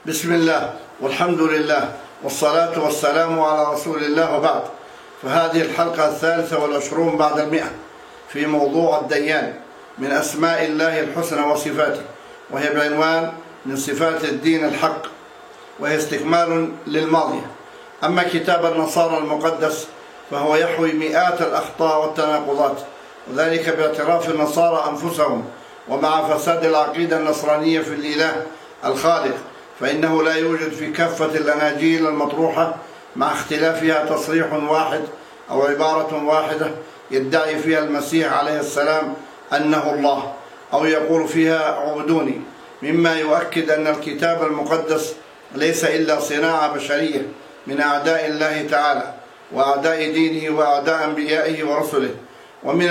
بسم الله والحمد لله والصلاة والسلام على رسول الله وبعد. فهذه الحلقة 23 بعد 100 في موضوع الديان من أسماء الله الحسنى وصفاته، وهي بعنوان من صفات الدين الحق، وهي استكمال للماضية. أما كتاب النصارى المقدس فهو يحوي مئات الأخطاء والتناقضات، وذلك باعتراف النصارى أنفسهم ومع فساد العقيدة النصرانية في الإله الخالق، فإنه لا يوجد في كافة الأناجيل المطروحة مع اختلافها تصريح واحد أو عبارة واحدة يدعي فيها المسيح عليه السلام أنه الله، أو يقول فيها اعبدوني، مما يؤكد أن الكتاب المقدس ليس إلا صناعة بشرية من أعداء الله تعالى وأعداء دينه وأعداء أنبيائه ورسله. ومن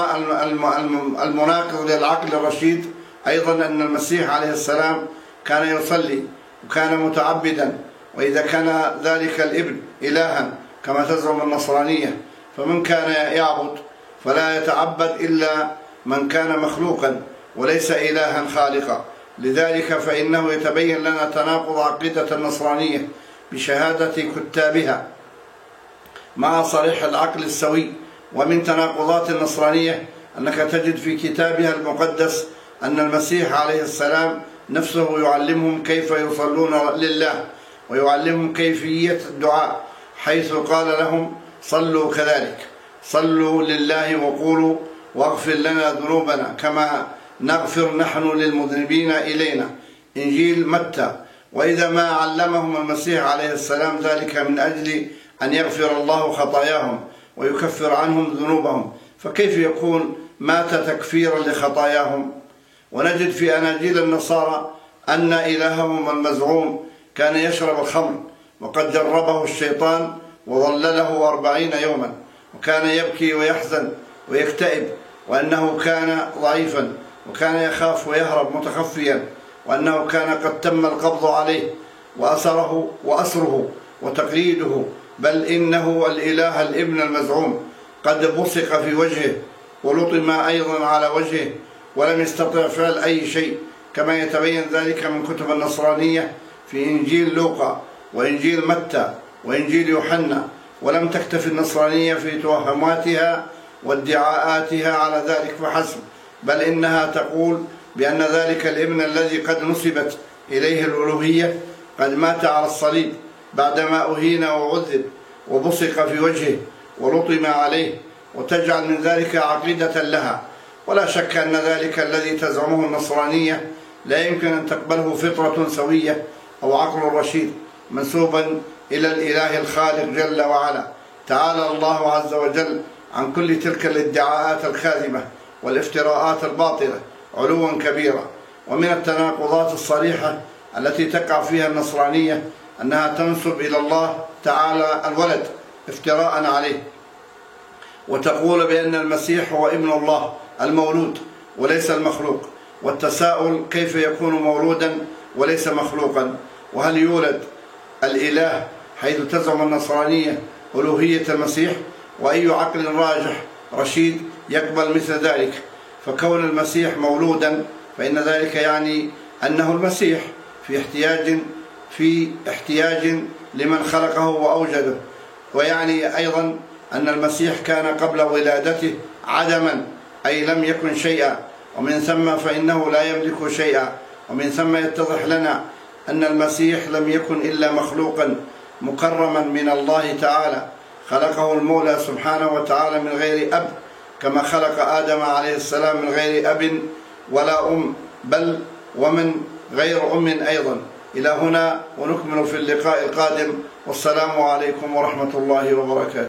المناقض للعقل الرشيد أيضا أن المسيح عليه السلام كان يصلي وكان متعبدا، وإذا كان ذلك الابن إلها كما تزعم النصرانية، فمن كان يعبد فلا يتعبد إلا من كان مخلوقا وليس إلها خالقا. لذلك فإنه يتبين لنا تناقض عقيدة النصرانية بشهادة كتابها مع صريح العقل السوي. ومن تناقضات النصرانية أنك تجد في كتابها المقدس أن المسيح عليه السلام نفسه يعلمهم كيف يصلون لله ويعلمهم كيفية الدعاء، حيث قال لهم صلوا كذلك، صلوا لله وقولوا واغفر لنا ذنوبنا كما نغفر نحن للمذنبين إلينا، إنجيل متى. وإذا ما علمهم المسيح عليه السلام ذلك من أجل أن يغفر الله خطاياهم ويكفر عنهم ذنوبهم، فكيف يكون مات تكفيرا لخطاياهم؟ ونجد في أناجيل النصارى أن إلههم المزعوم كان يشرب الخمر، وقد جربه الشيطان وظلله 40 يوما، وكان يبكي ويحزن ويكتئب، وأنه كان ضعيفا وكان يخاف ويهرب متخفيا، وأنه كان قد تم القبض عليه وأسره وتقييده، بل إنه الإله الابن المزعوم قد بصق في وجهه ولطم أيضا على وجهه ولم يستطع فعل أي شيء، كما يتبين ذلك من كتب النصرانية في إنجيل لوقا وإنجيل متى وإنجيل يوحنا. ولم تكتف النصرانية في توهماتها وادعاءاتها على ذلك فحسب، بل إنها تقول بأن ذلك الابن الذي قد نسبت إليه الألوهية قد مات على الصليب بعدما أهين وعذب وبصق في وجهه ولطم عليه، وتجعل من ذلك عقيدة لها. ولا شك أن ذلك الذي تزعمه النصرانية لا يمكن أن تقبله فطرة سوية أو عقل رشيد منسوبا إلى الإله الخالق جل وعلا. تعالى الله عز وجل عن كل تلك الادعاءات الكاذبة والافتراءات الباطلة علوا كبيرا. ومن التناقضات الصريحة التي تقع فيها النصرانية أنها تنسب إلى الله تعالى الولد افتراء عليه، وتقول بأن المسيح هو ابن الله المولود وليس المخلوق، والتساؤل كيف يكون مولودا وليس مخلوقا؟ وهل يولد الإله حيث تزعم النصرانية ألوهية المسيح؟ وأي عقل راجح رشيد يقبل مثل ذلك؟ فكون المسيح مولودا فإن ذلك يعني أنه المسيح في احتياج لمن خلقه وأوجده، ويعني أيضا أن المسيح كان قبل ولادته عدما، أي لم يكن شيئا، ومن ثم فإنه لا يملك شيئا. ومن ثم يتضح لنا أن المسيح لم يكن إلا مخلوقا مكرما من الله تعالى، خلقه المولى سبحانه وتعالى من غير أب، كما خلق آدم عليه السلام من غير أب ولا أم، بل ومن غير أم أيضا. إلى هنا ونكمل في اللقاء القادم، والسلام عليكم ورحمة الله وبركاته.